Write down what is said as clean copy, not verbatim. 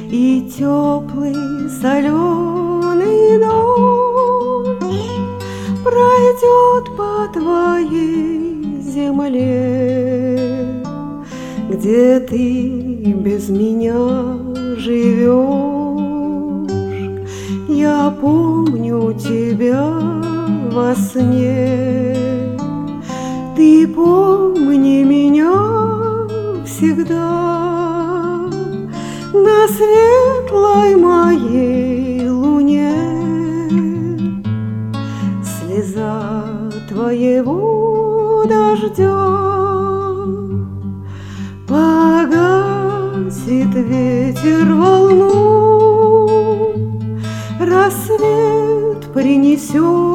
И теплый соленый дождь пройдет по твоей земле, где ты без меня живешь. Я помню тебя во сне, ты помни меня всегда. На светлой моей луне слеза твоего дождя погасит ветер волну, рассвет принесет